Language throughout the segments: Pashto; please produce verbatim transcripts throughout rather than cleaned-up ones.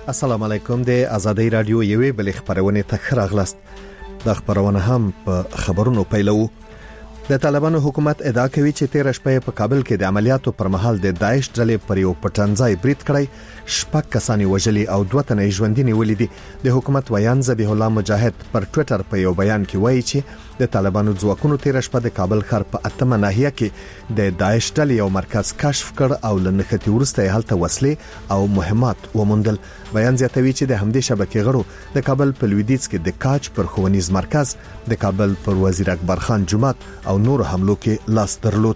السلام علیکم. د آزادۍ رادیو یوې بل خبرونه ته راغلاست. د خبرونه هم په خبرونو پیلو. د طالبانو حکومت ادعا کوي چې تیر شپه په کابل کې د عملیاتو پر مهال د داعش ډلې پر یو پټنځای برید کړی، شپږ کسان وژلي او دوه تنه ژوندۍ نیولې دي. د حکومت ویان ذبیح الله مجاهد پر ټوئیټر په یو بیان کې وایي چې د طالبانو ځواکونو تیر شپه د کابل ښار په اتمه ناحیه کې د داعش ډلې یو مرکز کشف کړ او لنښتي ورسته هلته وسلې او مهمات وموندل. بیان زیاتوي چې د همدې شبکې غړو د کابل په لویدیځ کې د کاج پر ښوونیز مرکز، د کابل پر وزیر اکبر خان جومات او نور حملو کې لاس درلود.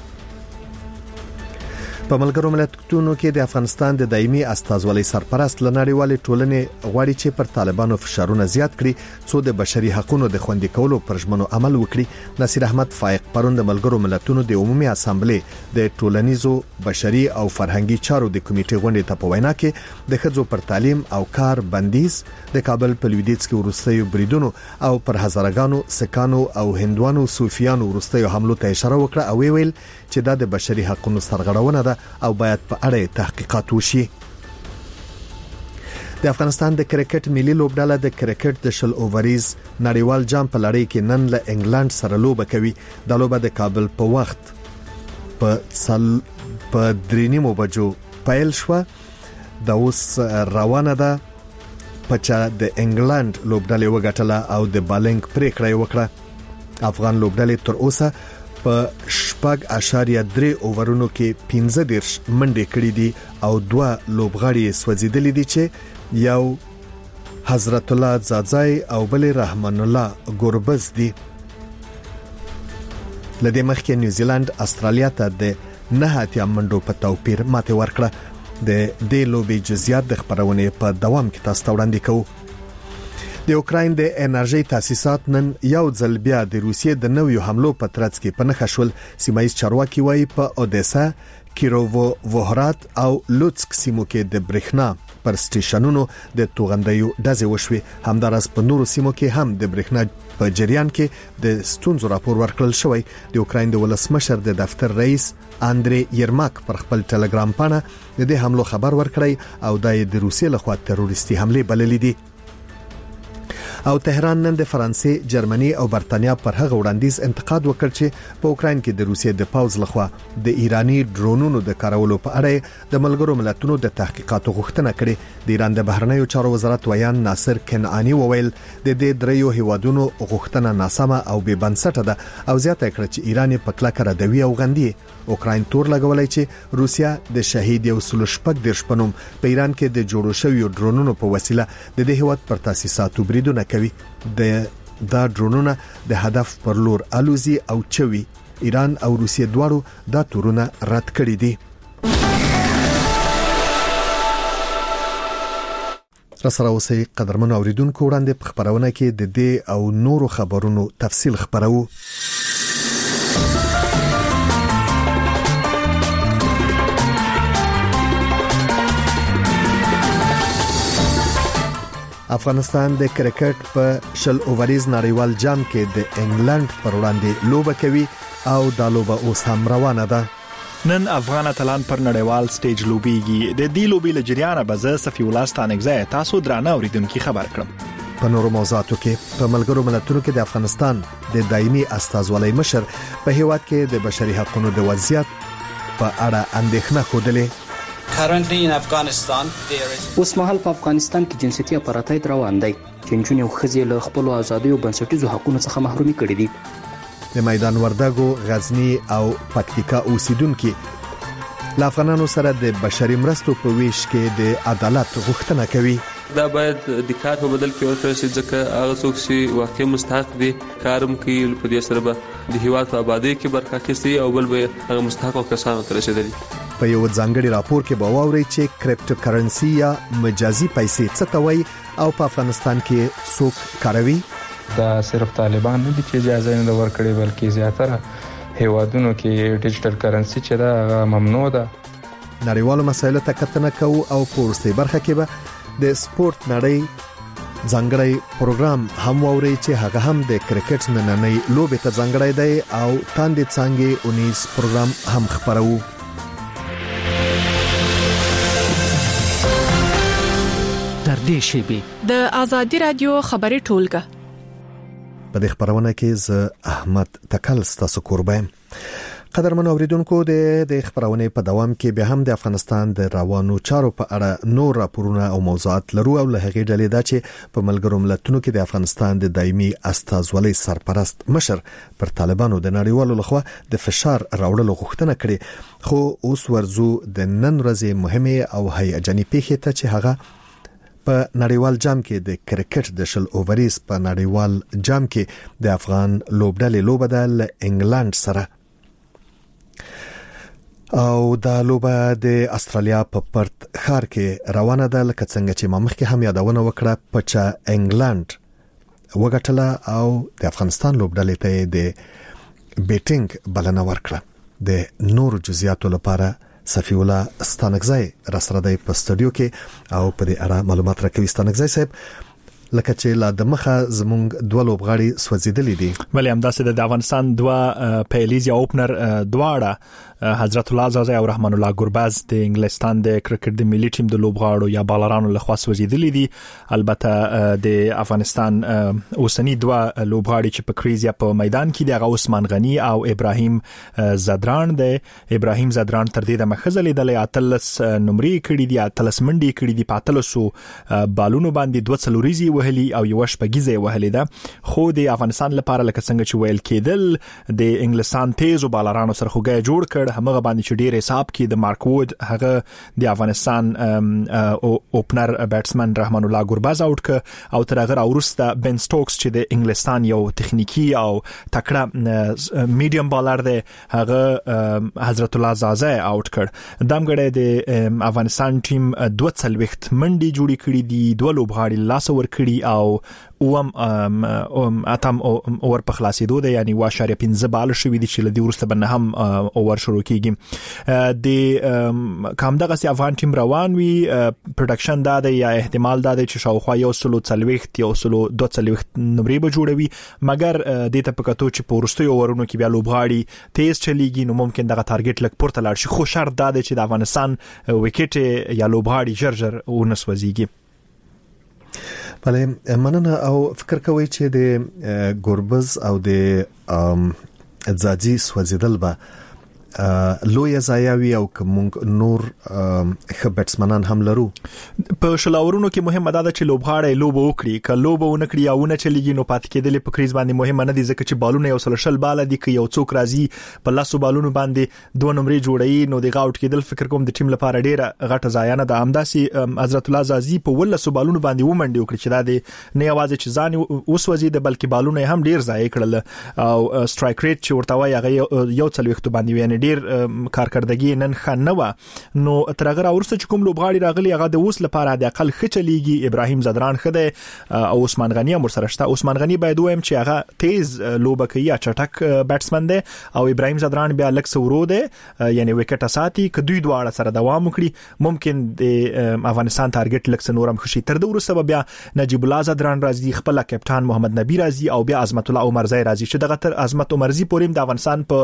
په ملګرو ملتونو کې د افغانستان د دایمي استازولۍ سرپرست لنړیوالې ټولنې غواړي چې پر طالبانو فشارونه زیات کړي څو د بشري حقوقو د خوندي کولو پر ژمنو عمل وکړي. نصیر احمد فائق پرون د ملګرو ملتونو د عمومي اسامبلې د ټولنیزو بشري او فرهنګي چارو د کمیټې غونډې ته په وینا کې د ښځو پر تعلیم او کار بندیز، د کابل په لویدیځ کې ورستیو بریدونو او پر هزارګانو سکانو او هندوانو صوفیانو ورستیو حملو ته اشاره وکړه او ویل چې دا د بشري حقوقو سرغړونه ده او باید په اړه تحقیقات وشي. د افغانستان د کرکټ ملي لوبډله د کرکټ د شل اووریز نړیوال جام په لړۍ کې نن له انګلند سره لوبه کوي. د لوبه د کابل په وخت په سل په درینیمو بجو پیل شو. د اوس روانه ده په چا د انګلند لوبډله وګټله او د بالنګ پریکړه وکړه. افغان لوبډله تر اوسه په شپږ اشاریه درې اوورونو کې پنځه دیرش منډې کړې دي او دوه لوبغاړي سوځیدلې دي چې یو حضرت الله زادزای او بل رحمان الله ګوربز دي. لدې مخکې نیوزیلند استرالیا ته د نه اتیا منډو په توپیر ماته ورکړه. د دې لوبې جزئیات د خبرونه په دوام کې تاسو ته وړاندې کوو. د اوکراین د انرژي تاسیسات نن یو ځل بیا د روسیې د نویو حملو په ترڅ کې پنهخ شول. سیمایي چارواکي وایي په اودیسا، کیروو وهرات او لوتسک سیمو کې د برېښنا پر سټیشنونو د توغندیو ډزې وشوي. همدارس په نورو سیمو کې هم د برېښنا په جریان کې د ستونزو راپور ورکړل شوی. د اوکراین د ولسمشر د دفتر رئیس اندری یرماک پر خپل ټلګرام پاڼه د دې حملو خبر ورکړی او د روسیې لخوا تروریستي حمله بللې دي. او تهران نن د فرانسې، جرمني او برتانیا پر هغه وړاندیز انتقاد وکړ چې په اوکراین کې د روسیې د پاوز لخوا د ایرانی ډرونونو د کارولو په اړه د ملګرو ملتونو د تحقیقاتو غوښتنه کړې. د ایران د بهرنیو چارو وزارت ویان ناصر کنعانی وویل د دې دریو هیوادونو غوښتنه ناسمه او بې بنسټه ده او زیاته کړه چې ایران په کلکه ردوي او غندي. اوکراین تور لګولای چې روسیا د شهید یو سل شپږ دیرش پنوم په ایران کې د جوړو شویو ډرونونو په وسیله د دې هیواد پر تاسیساتو بریدونه کوي. د دا ډرونونه د هدف پر لور الوزي او چوي. ایران او روسیې دواړو دا تورونه رد کړي دي. رسره اوسې قدرمن اوریدونکو وړاندې په خبرونه کې د دې او نورو خبرونو تفصیل خبرو. افغانستان د کرکټ په شل اووریز نړیوال جام کې د انګلند پر وړاندې لوبه کوي او دا لوبه اوس هم روانه ده. نن افغان اتلان پر نړیوال سټیج لوبيږي. د دې لوبې لجریانه بزه صفی الله ستانګزه تاسو درانه اوریدونکو خبر کړم. په نورو موضوعاتو کې په ملګرو ملتونو کې د افغانستان د دایمي استازولۍ مشر په هیواد کې د بشري حقوقو د وضعیت په اړه اندېښنه خوده. Currently in Afghanistan there is اوس مهال په افغانستان کې جنسيتي اپارټاید روان دی چې جنونې او ښځې له خپل ازادۍ او بنسټیزو حقوقو څخه محرومي کړي دي. د میدان وردګو، غزنی او پکتیکا اوسیدونکو له افغانانو سره د بشري مرستو په ویش کې د عدالت غوښتنه کوي. دا باید د کار په بدل کې ورکړل شي ځکه هغه څوک چې واقعي مستحق دي کارم کوي په دې سره به د هیواد په آبادی کې برخه اخیستي او بل به هغه مستحق کسانو ته رسیدلي. په یو ځانګړي راپور کې به واوري چې کرپټو کرنسي یا مجازي پیسې څه ته وایي او په افغانستان کې څوک کاروي. دا صرف طالبان نه دي چې اجازه نه ورکړي بلکې زیاتره هیوادونو کې ډیجیټل کرنسي چې دا ممنوع ده. نړیوالو مسایلو ته کتنه کوو او په ورستۍ برخه کې به د سپورت نړۍ ځانګړی پروګرام هم ووري چې هغه هم د کرکټ نننۍ لوبې ته ځانګړی دی او تاندې څنګه اونیس پروګرام هم خبرو. نږدې شي. د آزادي رادیو خبري ټولګه په دې خبرونه کې ز احمد تکل ستاسو قربان. قدرمن اوریدونکو د د خبرونه په دوام کې به هم د افغانستان د روانو چارو په اړه نور راپورونه او موضوعات لرو او له هغې ډلې دا چې په ملګرو ملتونو کې د افغانستان د دایمي استازولۍ سرپرست مشر پر طالبانو د نړیوالو لخوا د فشار راوړلو غوښتنه کړې، خو اوس ورزو د نن ورځې مهمه او هیجاني پیښه ته چې هغه په نړیوال جام کې د کرکټ د شل اووریز په نړیوال جام کې د افغان لوبډلې لوبه د انګلند سره او د لوبه د استرالیا په پرت ښار کې روانه ده، لکه څنګه چې ما مخکې هم یادونه وکړه په چې انګلند وګټله او د افغانستان لوبډلې ته د بیټینګ بلنه ورکړه. د نور جزئیاتو لپاره صفی الله ستانکزی را سره دی په استودیو کې او په دې اړه معلومات راکوي. ستانکزی صاحب، لکه چې لا د مخه زمونږ دوه لوبغاړي سوځیدلې دي، ولی هم داسې د افغانستان دوه پیلیز یا اوپنر دواړه حضرت الله زازی او رحمان الله ګرباز د انګلستان د کرکټ د ملي ټیم د لوبغاړو یا بالرانو لخوا سوځیدلې دي. البته د افغانستان اوسنی دوه لوبغاړي چې په کریزیا په میدان کې د عثمان غنی او ابراهیم زدران د ابراهیم زدران تر دې د مخزلې د اتلس نمرې کړي دي، اتلس منډي کړي دي، په اتلسو بالونو باندې دوه څلوريزي وهلي او یو شپږیزه وهلي ده. خو د افغانستان لپاره لکه څنګه چې ویل کېدل د انګلستان تیزو بالرانو سره خوګه جوړ کړ، هغه باندې چې ډیر حساب کې د مارک وود هغه د افغانستان اوپنر بیټسمن رحمان الله ګرباز اوټ ک او تر هغه وروسته بن سټوکس چې د انګلستان یو تخنیکی او تکړه میډیم بالر دی هغه حضرت الله زازی اوټ کړ. دمګړې د افغانستان ټیم دوه څلويخت منډي جوړې کړې دي، دوه لوبغاړي لاس ور کړی او اوم اتم اور په خلاصېدو ده، یعنی واشه پنځه بال شوې دي چې لدی ورسته بنه هم اور شروع کیږي. د کوم دغه سي افغان ټیم روان وي پروډکشن دا ده یا احتمال دا ده چې شاوخوا یو سلو څلويخت یو سلو دوه څلويخت نمرې به جوړوي، مګر د ته پکاتو چې پورستو ورونو کې بیا لوبغاړي تیز چلیږي نو ممکن دغه ټارګټ لک پورته لاړ شي، خو شرط دا ده چې د افغانستان وکټ یا لوبغاړي جرجر ونسوځيږي. بله مننه. او فکر کوي چې د ګوربز او د ځاځي سوځیدل به لوی ځایوي او کوم نور ښه بیټسمنان هم لرو. په شلاورونو کې مهمه ده چې لوبغاړي لوب وکړي، ک لوب ونکړي او نه چلیږي نو پات کېدل په کریز باندې مهمه نه دي، ځکه چې بالونه یو سل شل بالا دي، ک یو څوک راځي په لاسو بالونو باندې دوه نمرې جوړي نو د غاوټ کېدل فکر کوم د ټیم لپاره ډیره غټه ځای نه ده. امداسي حضرت الله زازی په ولسو بالونو باندې ومنډي وکړي چې دا د نه یوازې چې ځان اوسوځي د بلکې بالونه هم ډیر ځای کړل او سټرایک ریټ چې ورته وایي هغه یو څلويخت باندې ویني ډیر کارکردګي نن خان نه و. نو ترغه ورسته چې کوم لوبغاړي راغلي هغه د اوس لپاره د اقل خچلېږي. ابراهیم زدران خده او عثمان غنی هم سره شته. عثمان غنی باید وایم چې هغه تیز لوبه کوي، چټک بیټسمن دی او ابراهیم زدران بیا لکس ورو دی، یعنی وکټ ساتي. ک دوی دواړه سره دوام وکړي ممکن د افغانستان ټارګټ لکس نورم خشي. تر دې ورسته بیا نجیب الله زدران راځي، خپل کپټان محمد نبی راځي او بیا عظمت الله عمرزی راځي چې دغه تر عظمت عمرزی پوریم د افغانستان په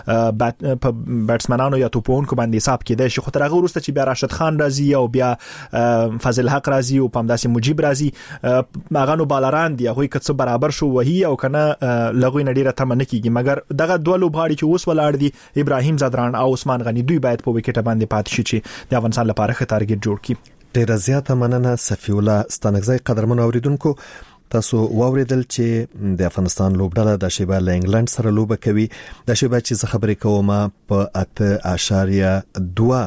بیټسمنانو یا توپونکو باندې حساب کېده شي. خو تر هغه وروسته چې بیا راشد خان راځي او بیا فضل حق راځي او پمداسي مجيب راځي، هغه نو بالران دي، هغه کڅ برابر شو وهي او کنه لغوی نډیره تم نه کیږي. مګر دغه دوه لوبغاړي چې اوس ولاړ دي ابراهیم زدران او عثمان غنی دوی باید په وکټ باندې پات شي چې د افغانستان لپاره ښه ټارګټ جوړ کړي. ډیر زیاته مننه صفی الله ستانکزی. قدرمن اوریدونکو، تاسو واوریدل چې د افغانستان لوبډله د شیبه له انګلند سره لوبه کوي. د شیبه چې خبرې کوم په اته اشاریه دوه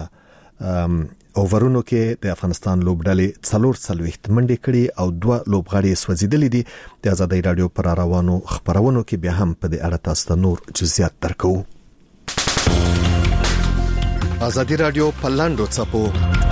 اوورونو کې د افغانستان لوبډلې څلور څلويخت منډې کړي او دوه لوبغاړي سوځیدلې دي. د آزادۍ رادیو پر روانو خبرونو کې بیا هم په دې اړه تاسو ته نور جزئیات درکو. آزادۍ رادیو په لاندو چپو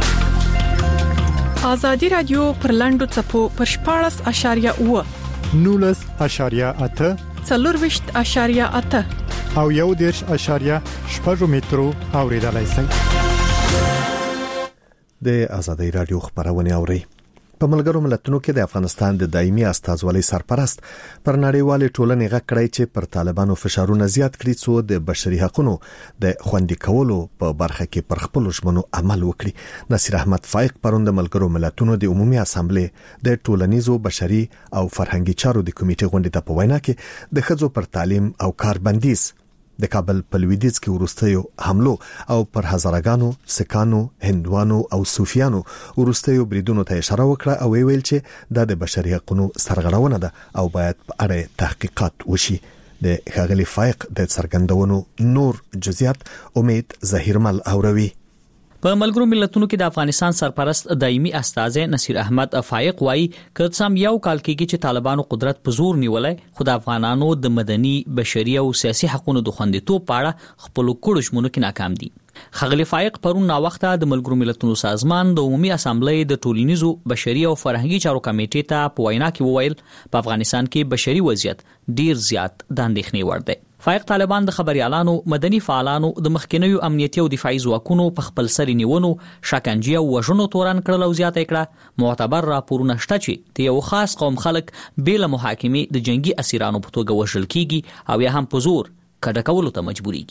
آزادي رادیو پر لاندو چپو پر شپاړس اشاریه اوه نولس اشاریه اته څلورويشت اشاریه اته او یو دیرش اشاریه شپږ مترو اوریدلای شئ. د آزادۍ رادیو خبرونه اوري. په ملګرو ملتونو کې د افغانستان د دایمي استازولۍ سرپرست پر نړیوالې ټولنې غږ کړی چې پر طالبانو فشارونه زیات کړي څو د بشري حقوقو د خوندي کولو په برخه کې پر خپل ژمنو عمل وکړي. نصیر احمد فائق پرون د ملګرو ملتونو د عمومي اسامبلې د ټولنیزو بشري او فرهنګي چارو د کمیټې غونډې ته په وینا کې د ښځو پر تعلیم او کار بندیز د کابل په لویدیځ کې ورستیو حملو او پر هزارګانو سکانو هندوانو او صوفیانو ورستیو بریدونو ته اشاره وکړه او ویل چې د بشري حقوقو سرغړونه ده او باید په اړه تحقیقات وشي. د ښاغلي فائق د څرګندونو نور جزئیات امید ظهیرمل اوروي. په ملګرو ملتونو کې د افغانستان سرپرست دایمي استاذ نصیر احمد فائق وایي چې سم یو کال کېږي چې طالبانو قدرت په زور نیولای خو د افغانانو د مدني بشري او سیاسي حقوقو د خوندیتوب په اړه خپل کړو ژمنو کې ناکام دي. ښاغلي فائق پرون نا وخته د ملګرو ملتونو سازمان د عمومي اسامبلې د ټولنیزو بشري او فرهنګي چارو کمیټې ته په وینا کې وویل په افغانستان کې بشري وضعیت ډیر زیات د اندېښنې وړ دی. فائق طالبان د خبريالانو مدني فعالانو د مخکینیو امنیتي او دفاعي ځواکونو په خپل سر نیونو شکنجه او وژنو تورن کړل او زیاته کړه. معتبر راپورونه شته چې د یو خاص قوم خلک بېله محاکمې د جنگي اسیرانو په توګه وژل کیږي او یا هم په زور کډه کولو ته مجبورېږي.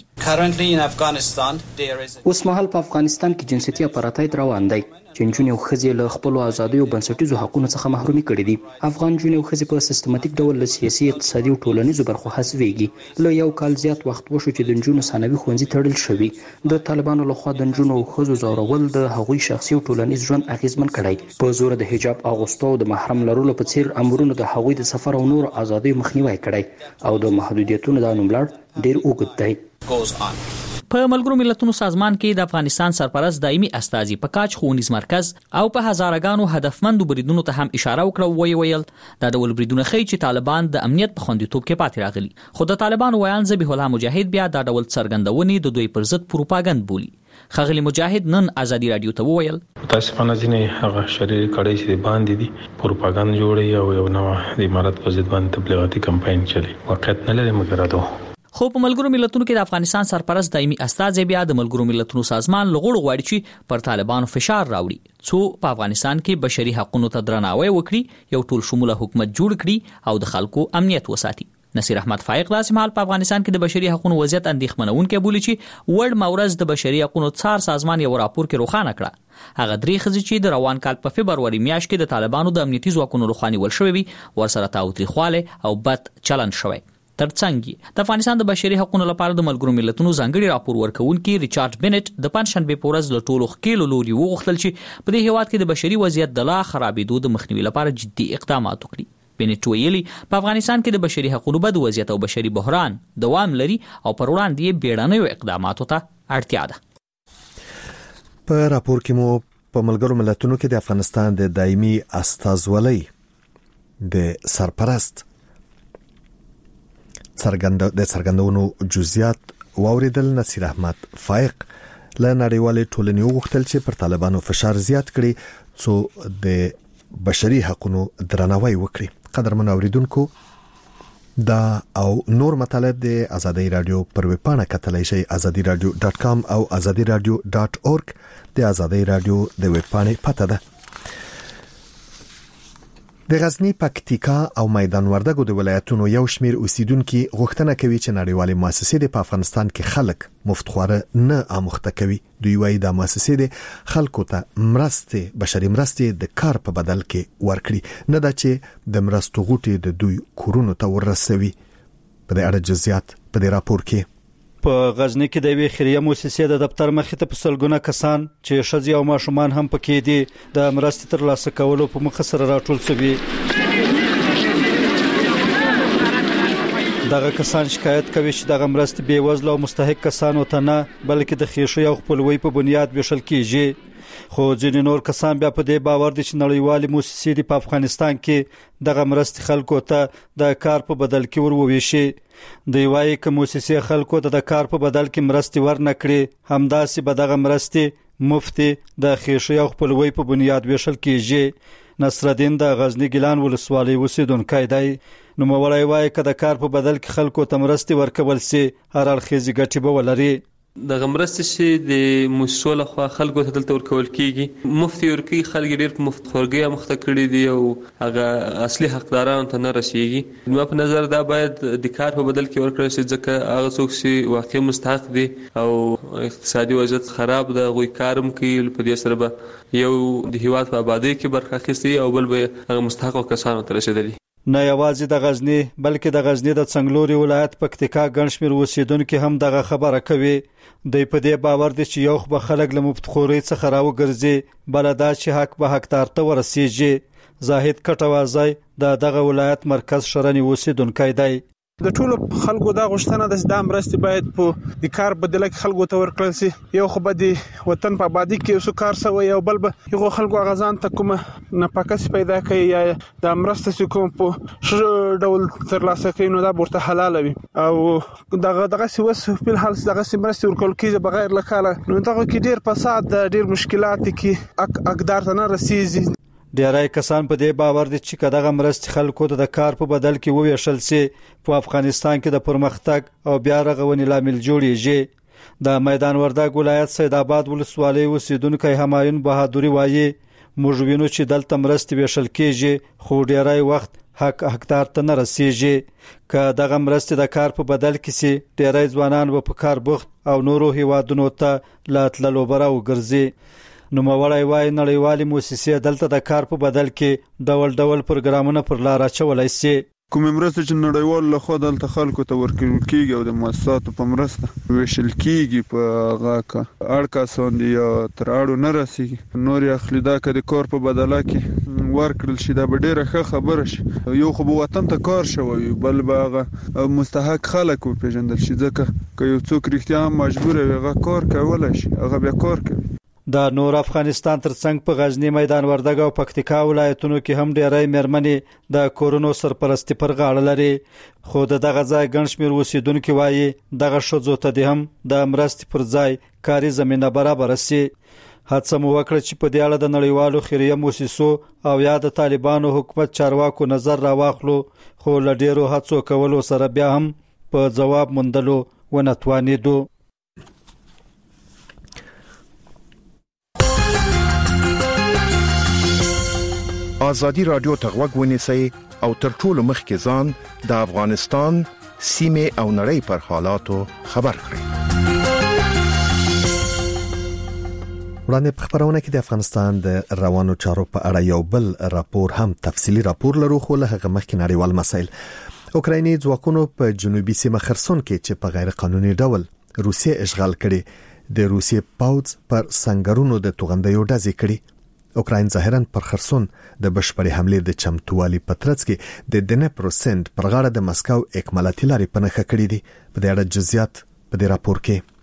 اوس مهال په افغانستان کې جنسيتي اپارټاید روان دی چې نجونې او ښځې له خپلو ازادۍ او بنسټیزو حقوقو څخه محرومي کړي دي. افغان نجونې او ښځې په سیستماتیک ډول له سیاسي اقتصادي او ټولنیزو برخو حذفېږي. له یو کال زیات وخت وشو چې د نجونو ثانوي ښوونځي تړل شوي. د طالبانو لخوا د نجونو او ښځو ځورول د هغوی شخصي او ټولنیز ژوند اغیزمن کړی. په زور د حجاب اغوستو او د محرم لرلو په څیر امرونو د هغوی د سفر او نور ازادۍ مخنیوي کړی او د محدودیتونو د نوملړ ډیر اوږد دی. په ملګرو ملتونو سازمان کې د افغانستان سرپرست دایمي استازي په کاج ښوونیز مرکز او په هزارګانو هدفمندو بریدونو ته هم اشاره وکړه او ویل دا ډول بریدونه ښیي چې طالبان د امنیت په خوندیتوب کې پاتې راغلي. خو د طالبانو ویان ذبیح الله مجاهد بیا دا ډول څرګندونې د دوی پر ضد پروپاګند بولي. ښاغلي مجاهد نن ازادي رادیو ته وویل متاسفانه ځینې هغه شریر کړي چې باندې دي پروپاګند جوړي او یو نوع د امارات په ضد باندې تبلیغاتي کمپاین چلی واقعیت نه لري مګر دا خو په ملګرو ملتونو کې د افغانستان سرپرست دایمي استازي بیا د ملګرو ملتونو سازمان لغړو غواړي چې پر طالبانو فشار راوړي څو په افغانستان کې بشري حقوقو ته درناوی وکړي یو ټول شموله حکومت جوړ کړي او د خلکو امنیت وساتي. نصیر احمد فائق داسې مهال په افغانستان کې د بشري حقوقو وضعیت اندېښمنونکی بولی چې وړ مورز د بشري حقوقو څار سازمان یو راپور کې روښانه کړه هغه درې ښځې چې د روان کال په فبرवरी میاشت کې د طالبانو د امنیتي ځواکونو لخوا نیول شوې وي ورسره تاوتریخواله او بد چلند شوی. ترڅنګ د افغانستان د بشري حقوقو لپاره د ملګرو ملتونو ځانګړي راپور ورکونکي ریچارډ بنټ د پنځشنبه په ورځ له ټولو ښکېلو لوري وغوښتل چې په دې هیواد کې د بشري وضعیت د لا خرابېدو د مخنیوي لپاره جدي اقدامات وکړي. بنټ ویلي په افغانستان کې د بشري حقوقو بد وضعیت او بشري بحران دوام لري او پر وړاندې یې بیړنیو اقداماتو ته اړتیا ده. په راپور کې مو په ملګرو ملتونو کې د افغانستان د دایمي استازولۍ د سرپرست څرګند د څرګندونو جزئیات واوریدل. نصیر احمد فائق له نړیوالې ټولنې وغوښتل چې پر طالبانو فشار زیات کړي څو د بشري حقوقو درناوی وکړي. قدرمن اوریدونکو دا او نور مطالب د ازادي رادیو پر ویب پاڼه کتلای شئ ازادي رادیو ډاټ کام او ازادي رادیو ډاټ اورګ د ازادي رادیو د ویب پاڼې پته ده. د غزنی پکتیکا او میدان وردګو د ولایتونو یو شمیر اوسیدونکو غوښتنه کوي چې نړیوالې مؤسسې په افغانستان کې خلک مفتخواره نه اموخته کوي. دوی وايي د مؤسسې د خلکو ته مرسته بشري مرسته د کار په بدل کې ورکړي نه دا چې د مرستو غوټي د دوی کورونو ته ورسوي. په دې اړه جزئیات په دې راپور کې. په غزنی کې د وی خیریه مؤسسې د دفتر مخې ته په سلګونه کسان چې ښځې او ماشومان هم پکې دي د مرستې ترلاسه کولو په مخ سره راټول شوي. دغه کسان شکایت کوي چې دغه مرستې بې وزله او مستحق کسانو ته نه بلکې د خېشو او خپلوۍ په بنیاد ویشل کیږي. خو ځینې نور کسان بیا په دې باور دي چې نړیوالې مؤسسې په افغانستان کې دغه مرستې خلکو ته د کار په بدل کې وروویشي. دوی وايي چې مؤسسې خلکو ته د کار په بدل کې مرستې ورنکړي همداسې به دغه مرستې مفتي د خېشو او خپلوۍ په بنیاد ویشل کیږي. نصرالدین د غزنی ګیلان ولسوالۍ اوسیدونکی دی. نوموړی وايي چې د کار په بدل کې خلکو ته مرستې ورکول سي هر اړخیزې ګټې به ولري. د غمرستې چې د موسسو لخوا خلکو ته دلته ورکول کیږي مفتي ورکی خلک ډیر په مفت خورګي مخته کړي دي او هغه اصلي حقدارانو ته نه رسیږي. نو په نظر دا باید د کار په بدل کې ورکړل شي ځکه هغه څوک چې واقعي مستحق دي او اقتصادي وضعیت خراب ده غوي کارم کوي په دې سره به یو د هیواد په آبادی کې برخه اخیستي او بل به هغه مستحق کسانو ته رسیدلي. نه یوازې د غزنی بلکې د غزنی د څنګلوري ولایت پکتیکا ګڼشمیر اوسیدونکو هم دغه خبره کوي. دوی په دې باور دي چې یو خو خلک له مفتخوري څخه راوګرځي بلدا چې حق به حقدار ته ورسیږي. زاهد کټوازای د دغه ولایت مرکز شرنی اوسیدونکو دی. د ټولو خلکو دا غوښتنه ده چې د مرستې باید په د کار بدله کې خلکو ته ورکړل شي. یو خو به د وطن په آبادی کې اوسو کار سوی او بل به یو خلکو غزان ته کوم ناپاکه پیدا کوي یا د مرستې کوم په ډول ترلاسه کوي نو دا ورته حلال وي او دغه دغه سوس په حال دغه مرستې ورکول کیږي بغیر لکاله نو دغه کې ډیر فساد ډیر مشکلات کې اقدار ته نه رسیږي. ډیری کسان په دې باور دي چې کداغه مرستې خلکو ته د کار په بدل کې وویشل سي په افغانستان کې د پرمختګ او بیا رغونې لامل جوړیږي. د میدان وردګ ولایت سید آباد ولسوالۍ اوسیدونکو همایون بهادری وایي موږ وینو چې دلته مرستې ویشل کیږي خو ډیری وخت حق حقدار ته نه رسیږي. که دغه مرستې د کار په بدل کې سي ډیری ځوانان په کار بوخت او نورو هیوادونو ته لاتللو براو ګرځي. نو مولای وای نړیوالې موسسې دلته د کار په بدل کې ډول ډول پروګرامونه پر لار اچولای شي. کوم مرسته چې نړیوال له خو دلته خلکو ته ورکول کیږي او د مؤسساتو په مرسته ویشل کیږي په هغه کا اړکا سوندي یا تر اړو نه رسیږي نور اخلي دا کړي کار په بدله کې ورکړل شي دا به ډیره ښه خبره شي. یو خو وطن ته کار شوی بل به مستحق خلک پیژندل شي ځکه که یو څوک رښتیا مجبور وي هغه کار کولای شي هغه بیا کار کوي. د نور افغانستان ترڅنګ په غزنی میدان وردګ او پکتیکا ولایتونو کې هم ډیری مېرمنې د کورونو سرپرستی پر غاړه لري خو دغه ځای ګڼشمیر اوسیدونکو وایي دغه شذو ته هم د مرستې پر ځای کاري زمينه برابر شي. هڅه مو وکړه چې په دې اړه د نړیوالو خیریه مؤسسو او یا د طالبانو حکومت چارواکو نظر راواخلو خو ل ډیرو هڅو کولو سره بیا هم په جواب موندلو ونتوانیدو. آزادی رادیو تغوږ ونیسئ او تر ټولو مخکې ځان د افغانستان سیمه او نړۍ پر حالاتو خبر کړئ. وړاندې په خبرونه کې د افغانستان د روانو چارو په اړه یو بل راپور هم تفصیلی راپور لرو خو له هغه مخکې نړیوال مسایل. اوکرایني ځواکونو په جنوبي سیمه خرسون کې چې په غیر قانوني ډول روسیه اشغال کړي د روسیې پاوځ پر سنگرونو د توغندیو ډزې کړي. اوکراین ظاهرا پر خرسون د بشپړې حمله د چمتووالي پترڅ کې د دنپرو سند پر غاړه د مسکو اکمالاتي لارې پنهخه کړې دي. په دې اړه جزئیات په دې راپور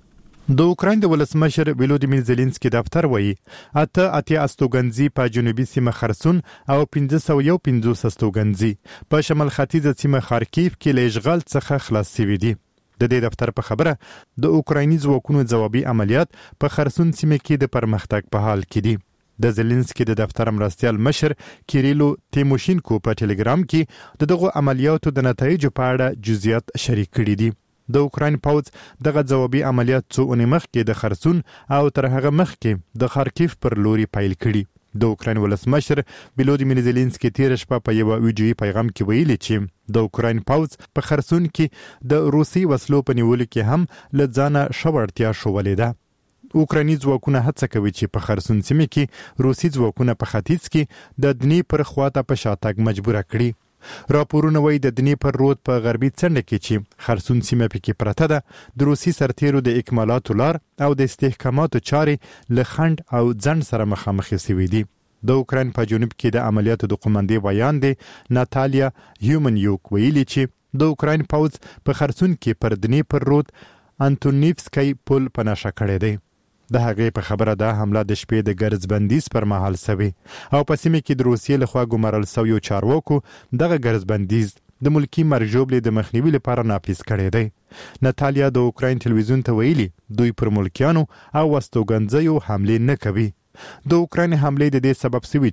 کې د اوکراین د ولسمشر ولودیمیر زيلنسکي دفتر وایي اته اتیا استوګنځي په جنوبي سیمه خرسون او پنځه سوه پنځوس استوګنځي په شمال ختیځه سیمه خارکیف کې له اشغال څخه خلاص شوي دي. د دې دفتر په خبره د اوکرایني ځواکونو ځوابي عملیات په خرسون سیمه کې د پرمختګ په حال کې دي. د زيلنسکي د دفتر مرستيال مشر کیریلو تیموشینکو په ټلګرام کې دغه عملیاتو د نتایجو په اړه جزئیات شریک کړي دي. د اوکراین پاوځ دغه ځوابي عملیات څو اونۍ مخکې د خرسون او تر هغه مخکې د خارکیف پر لوري پیل کړي. د اوکراین ولسمشر ولودیمیر زيلنسکي تیر شپه په یو ویډیوي پیغام کې ویلي چې د اوکراین پاوځ په خرسون کې د روسي وسلو په نیولو کې هم لځانه شوړتیا شولې ده. اوکرایني ځواکونه هڅه کوي چې په خرسون سیمه کې روسي ځواکونه په ختیځ کې د دنیپر خواته په شاتګ مجبور کړي. راپورونه وایي د دنیپر رود په غربي څنډه کې چې خرسون سیمه پکې پرته ده د روسي سرتیرو د اکمالاتو لار او د استحکاماتو چارې له خند او ځند سره مخامخ شوي دي. د اوکراین په جنوب کې د عملیاتو د قومندې ویاندې ناتالیا هیومنیوک ویلي چې د اوکراین پاوځ په خرسون کې پر دنیپر رود انټونیفسکی پل پناشه کړی دی. د هغې په خبره ده حمله د شپې د ګرځبندیز پر مهال سوي او په سیمه کې د روسیې لخوا ګمارل شویو چارواکو دغه ګرځبندیز د ملکی مرګ ژوبلې د مخنیوي لپاره نافذ کړی دی. ناتالیا د اوکراین ټلویزیون ته ویلي دوی پر ملکیانو او واستوګنځیو حمله نه کوي. د اوکراین حمله د دې سبب شوی چې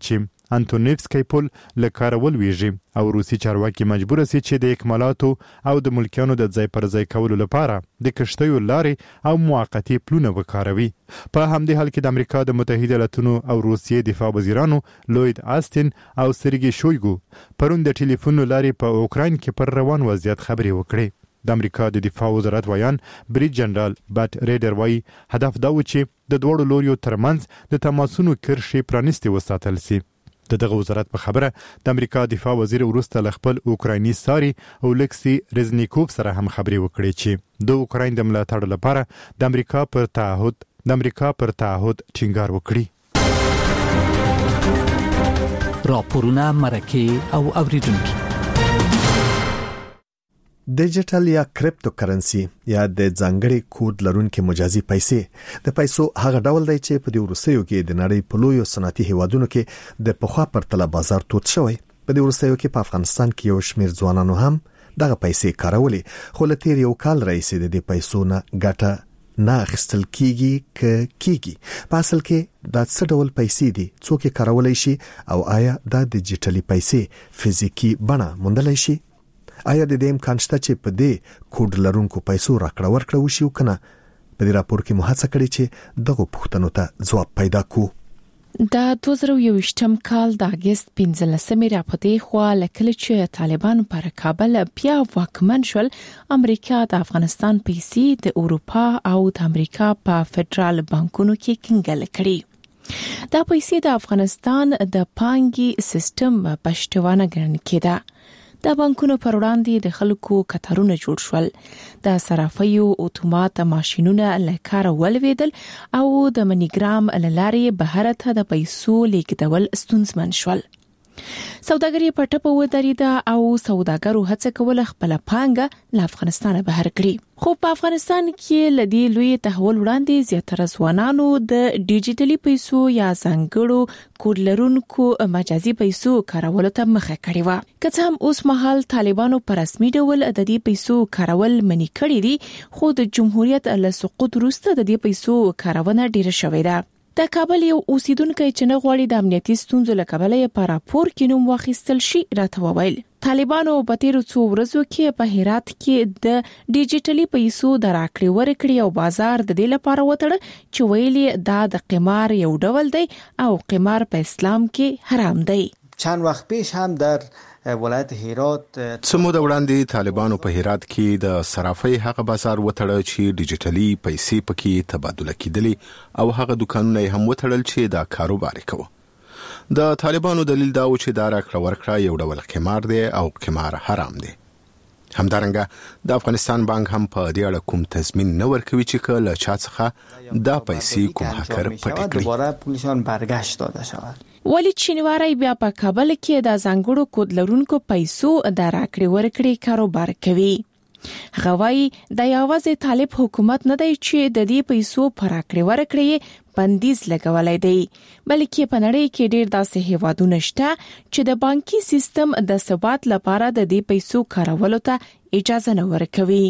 انټونیفسکی پل له کارول ویږي او روسي چارواکي مجبور سي چې د اکمالاتو او د ملکیانو د ځای پر ځای کولو لپاره د کشتیو لارې او موقتی پلونه وکاروي. په همدې حال کې د امریکا د متحده ایالاتونو او روسیې دفاع وزیرانو لوید آستین او سرګي شویګو پرون د ټلیفون لارې په اوکراین کې پر روان وضعیت خبري وکړي. د امریکا د دفاع وزارت ویان بریج جنرال بات ریډر وایي هدف دا و چې د دوړو لوریو ترمنځ د تماسونو کرښې پرانیستې وساتل سي. د دغه وزارت په خبره د امریکا دفاع وزیر وروسته ل خپل اوکرایني ساري اولکسي رزنیکوف سره هم خبري وکړي چې د اوکراین د ملاتړ لپاره د امریکا پر تعهد د امریکا پر تعهد ټینګار وکړي. راپورونه مرکه او اوریدونکو ډیجیټل یا کریپټو کرنسي یا د ځانګړي کوډ لرونکو مجازي پیسې د پیسو هغه ډول دی چې په دې ورسېو کې د نړۍ په لویو صنعتي هیوادونو کې د پخوا پرتله بازار توت شوی. په دې ورسېو کې په افغانستان کې یو شمېر ځوانانو هم دغه پیسې کارولې، خو له تیر یو کال راځي د دې پیسو نه ګټه نه اخیستل کیږي ک کیږي. په اصل کې دا څه ډول پیسې دي، څوک یې کارولای شي او آیا دا ډیجیټلي پیسې فزیکی بڼه موندلای شي؟ آیا د دې امکان شته چې په دې کوډ لرونکو پیسو راکړه ورکړه وشي او کنه؟ په دې راپور کې مو هڅه کړې چې دغه پوښتنو ته ځواب پیدا کړو. د دوه زره یوویشتم کال د اگست پنځلسمې راپورې خو لکه چې طالبان پر کابل بیا واکمن شول، امریکا د افغانستان پیسې د اروپا او د امریکا په فدرال بانکونو کې کنګل کړي. دا پیسې د افغانستان د پانګي سیستم پښتوانه ګڼل کېده. د بانکونو پر وړاندې د خلکو کتارونه جوړ شول، د صرافیو اتومات ماشينونه لکاره ولویدل او د منیګرام لارې بهر ته د پیسو لیږدول ستونزمن شول. سوداګري په ټپه ودرېده او سوداګرو هڅه کوله خپل پانګه له افغانستان بهر کړي. خو په افغانستان کې لدی لوی تحول وړاندې زیاتره ځوانانو د ډیجیټلي پیسو یا ځانګړو کوډ لرونکو مجازي پیسو کارولو ته مخه کړې و. که څه هم اوس مهال طالبانو په رسمي ډول د دې پیسو کارول منع کړی دي، خو د جمهوریت له سقوط وروسته د دې پیسو کارونه ډیره شوې ده. د کابل یو اوسیدونکو چې نه غواړي د امنیتي ستونزو له کبله په راپور کې نوم واخیستل شي راته وویل طالبانو په تیرو څو ورځو کې په هرات کې د ډیجیټلي پیسو د راکړې ورکړې او بازار د دې لپاره وتړ چې ویلي دا د قمار یو ډول دی او قمار په اسلام کې حرام دی. چند وخت پیش هم در ولایت هرات سمو د وړاندې طالبانو په هرات کې د صرافۍ هغه بازار وتړل چې ډیجیټلي پیسې پکې تبادله کېدلې او هغه دکانونه هم وتړل چې دا کاروبار کوي. د طالبانو دلیل دا و چې دا راکړه ورکړه یو ډول قمار دی او قمار حرام دی. همدارنګه د افغانستان بانک هم په دې اړه کوم تضمین نه ورکوي چې کله چا څخه دا پیسې کوم هکر پټ کړي. دوباره پولیسان برگشت داده شود. ولی چینواری بیا په کابل کې د ځانګړو کود لرونکو پیسو د راکړې ورکړې کاروبار کوي. غوای د یوازې طالب حکومت نه دی چې د دې پیسو پر راکړې ورکړې بندیز لګولای دی، بلکې په نړۍ کې ډېر داسې هیوادونه شته چې د بانکي سیستم د ثبات لپاره د دې پیسو کارولو ته اجازه نه ورکوي.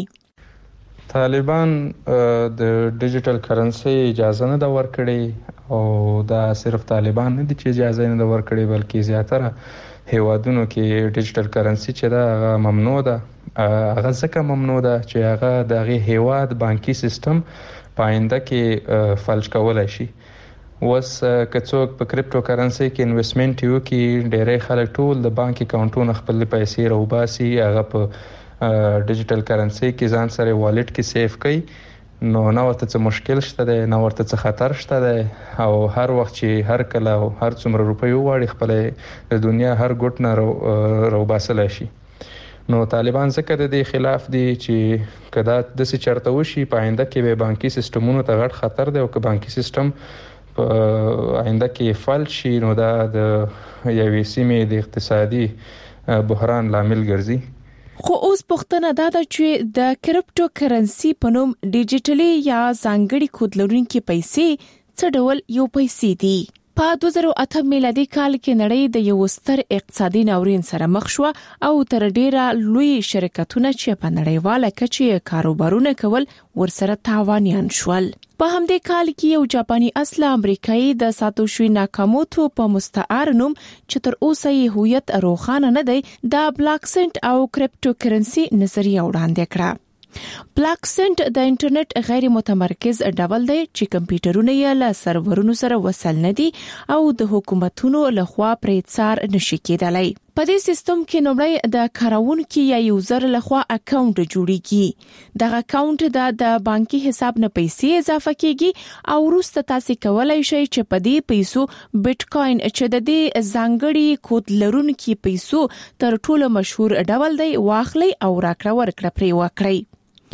طالبان د ډیجیټل کرنسي اجازه نه دا ورکړي او دا صرف طالبان نه دي چې اجازه نه دا ورکړي، بلکې زیاتره هیوادونو کې ډیجیټل کرنسي چې دا ممنوع ده. هغه ځکه ممنوع ده چې هغه د هغه هیواد بانکي سیستم پاینده کې فلج کولای شي. وس که څوک په کریپټو کرنسي کې انویسټمنت یو کې ډېرې خلک ټول د بانک اکاونټونو خپل پیسې راوباسي، هغه په ډیجیټل کرنسي کې ځان سره والټ کې سیف کړي، نو نه ورته څه مشکل شته دی، نه ورته څه خطر شته دی او هر وخت چې هر کله او هر څومره روپۍ وواړي خپل د دنیا هر ګوټ نه راوباسلی شي. نو طالبان ځکه د دې خلاف دي چې کدا د څه چرته وشي په آینده کې به بانکي سیستمونو ته غټ خطر دی او که بانکي سیستم په آینده کې فلج شي نو دا د یوې سیمې د اقتصادي بحران لامل ګرځي. خو اوس پوښتنه دا ده چې د کریپټو کرنسي په نوم ډیجیټلي یا ځانګړي کود لرونکي پیسې څه ډول یو پیسې دي؟ په دوه زره اته میلادي کال کې نړۍ د یو ستر اقتصادي ناورین سره مخ شو او تر ډیره لوی شرکتونه چې په نړیواله کچه کاروبارونه کول ورسره تاوانیان شول. په همدې کال کې یو جاپاني اصله امریکایي د ساتوشي ناکاموتو په مستعار نوم چې تر اوسه یې هویت روښانه نه دی د بلاک سنت او کریپټو کرنسي نظریه وړاندې کړه. بلاک سنت د انټرنیټ غیر متمرکز ډول دی چې کمپیوټرونه یې له سرورونو سره وصل نه دي او د حکومتونو لخوا پرې څار نشي کېدلی. په دې سیستم کې نومړی د کارونکو یا یوزر لخوا اکاونټ جوړیږي. دغه اکاونټ د د بانکي حساب نه پیسې اضافه کیږي او وروسته تاسو کولای شئ چې په دې پیسو بیټکوین چې د دې ځانګړي کود لرونکي پیسو تر ټولو مشهور ډول دی واخلي او راکړه ورکړه پرې وکړي.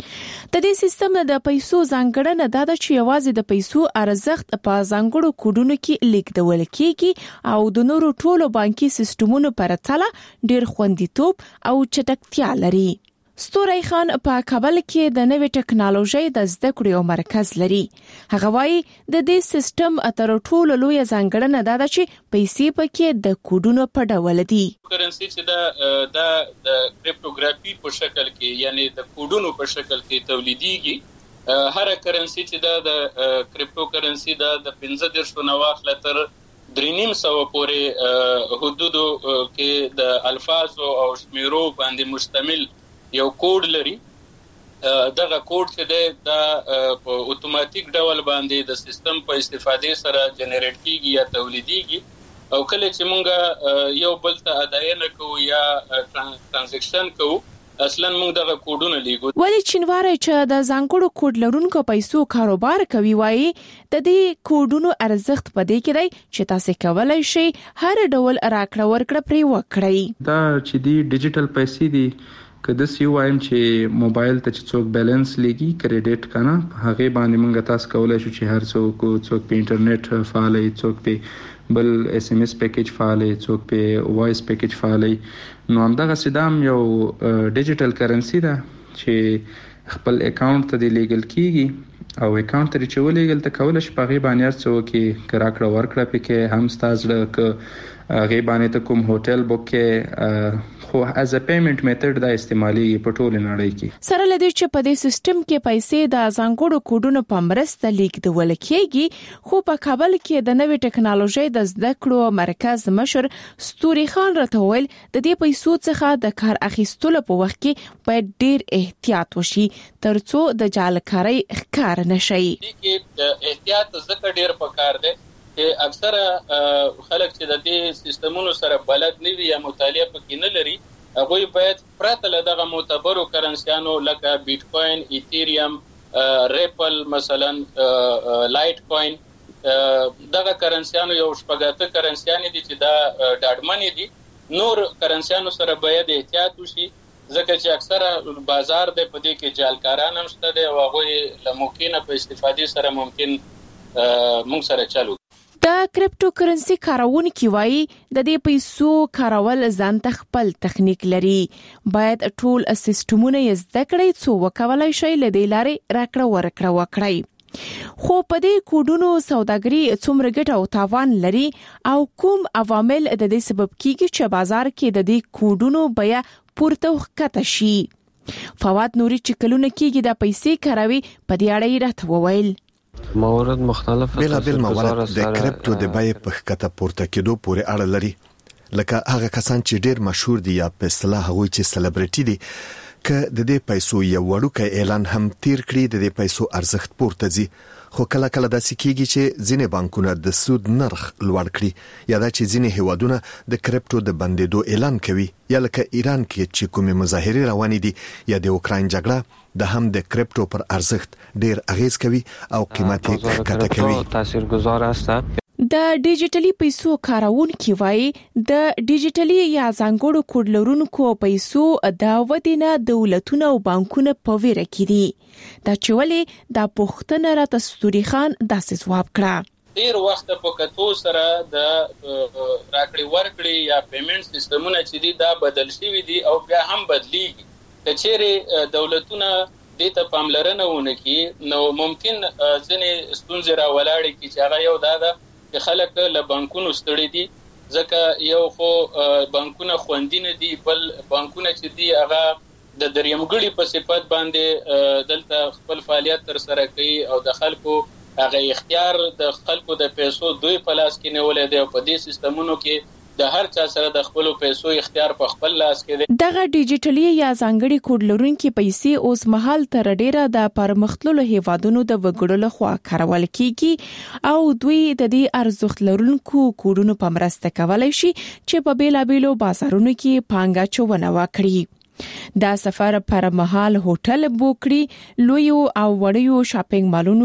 د دې سیستم د پیسو ځانګړنه دا ده چې یوازې د پیسو ارزښت په ځانګړو کوډونو کې لیکدول کیږي او د نورو ټولو بانکي سیستمونو پرتله ډېر خوندیتوب او چټکتیا لري. ستوري خان په کابل کې د نوې ټکنالوژي د زده کړې او مرکز لري. هغه وايي د دې سیستم اتر ټولو لوی ځانګړنه دا ده چې پیسې پکې د کوډونو په ډول دي. کرنسي چې دا د کریپټوګرافي په شکل کې یعنی د کوډونو په شکل کې تولیديږي. هر کرنسي چې دا د کریپټو کرنسي دا د پنځه دېرش نه واخله تر درې نیم سوه پورې حدودو کې د الفاظو او شمیرو باندې مشتمل یو کوډ لري. دغه کوډ چې د په اتوماتیک ډول باندې د سیستم په استفادې سره جنریټ کیږي یا تولیديږي او کله چې مونږ یو بل ته اداینه کوو یا ترانزیکشن کوو اصلا موږ دغه کوډونه لیکو. ولی چینواره چې د ځانګړو کوډ لرونکو پیسو کاروبار کوي وایي د دې کوډونو ارزښت په دې کې دی چې تاسو کولای شئ هر ډول راکړه ورکړه پرې وکړئ. دا چې دی ډیجیټل پیسې دي کله چې وایم چې موبایل ته چې څوک بیلانس لګي کریډټ کنه هغه باندې موږ تاسو کولای شو چې هر څوک څوک په انټرنیټ فعال وي څوک په بل اس ام اس پیکیج فعال وي څوک په وایس پیکیج فعال وي. نو همدغه سیدام یو ډیجیټل کرنسي ده چې خپل اکاونټ ته دی لیګل کیږي او اکاونټ ته چې ولېګل ته کولای شي په غي باندې څوک کې راکړه ورکړه پکې هم ستاسو ک غي باندې ته کوم هوټل بوک کې خو از ا پیمنٹ میتھډ دا استعمالي په ټول نړۍ کې. سره لدی چې په دې سیستم کې پیسې د ځانګړو کوډونو په مرسته لیکدول کیږي خو په کابل کې د نوې ټکنالوژي د زده کړو مرکز مشر ستوري خان راته ویل د دې پیسو څخه د کار اخیستلو په وخت کې باید ډیر احتیاط وشي ترڅو د جعلکارۍ ښکار نشي. کې احتیاط زکه ډیر پکار دی چې اکثره خلک چې د دې سیستمونو سره بلد نه وي یا مطالعه پکې نه لري هغه باید پرته له دغه معتبرو کرنسيانو لکه بیټکوین، ایتھیریم، ریپل مثلا لایټ کوین دغه کرنسيانو یو شپږاته کرنسيان دي چې دا ډاډمن دي. نور کرنسيانو سره باید احتیاط وشي ځکه چې اکثره بازار د پدې کې جعلکاران هم شته دي او هغه لممکنه په استفادې سره ممکن موږ سره چالو. د کریپټو کرنسي کارونکي وایي د دې پیسو کارول ځان ته خپل تخنیک لري. باید ټول سیستمونه یې زده کړئ څو وکولای شي له دې لارې راکړه ورکړه وکړي. خو په دې کوډونو سوداګري څومره ګټه او تاوان لري او کوم عوامل د دې سبب کیږي چې بازار کې د دې کوډونو بیا پورته وخته شي. فواد نوري چې کلونه کېږي د پیسې کاروي په دې اړه راته وویل. موارد مختلف بلا بل موارد د کریپټو د بای په ښکته پورته کېدو پورې اړه لري. لکه هغه کسان چې ډیر مشهور دي یا په اصطلاح هغوی چې سلیبریټي دي که د دې پیسو یو وړوکی اعلان هم تیر کړي د دې پیسو ارزښت پورته ځي. خو کله کله داسې کیږي چې ځینې بانکونه د سود نرخ لوړ کړي یا دا چې ځینې هیوادونه د کریپټو د بندیدو اعلان کوي یا لکه ایران کې چې کومې مظاهرې روانې دي یا د اوکراین جګړه د هم د کریپټو پر ارزښت ډیر اغیز کوي او قیمت یې ښکته کوي. تاثیرگذار است. د ډیجیټلي پیسو کارونکي وایي د ډیجیټلي یا ځانګړو کوډ لرونکو پیسو د ودینه دولتونه او بانکونه په ویره کې دي. دا چې ولې د پښتنه را تستوري خان داسې جواب کړه. ډیر وخت په کتو سره د راکړې ورکړې یا پیمنټ سیستمونه چې دي دا بدل شوي دي او بیا هم بدلیږي. کچېره دولتونه دې ته پاملرنه ونه کړي نو ممکن ځینې ستونزې راولاړي چې هغه یو دا ده چې خلک له بانکونو ستړي دي ځکه یو خو بانکونه خوندي نه دي بل بانکونه چې دي هغه د دریمګړي په صفت باندې دلته خپل فعالیت تر سره کوي او د خلکو هغه اختیار د خلکو د پیسو دوی په لاس کې نیولې دی او په دې سیستمونو کې د هر چا سره د خپل پیسو اختیار په خپل لاس کې دی. دغه ډیجیټلی یا ځانګړي کوډ لرونکي پیسې اوس مهال تر ډیره د پرمختللو هیوادونو د وګړو لخوا کارول کیږي او دوی د دې ارزښت لرونکو کوډونو په مرسته کولای شي چې په بیلابیلو بازارونو کې پانګه چونه وکړي. دا سفر پر مهال هوټل بوک کړي، لوی او وړیو شاپینګ مالونو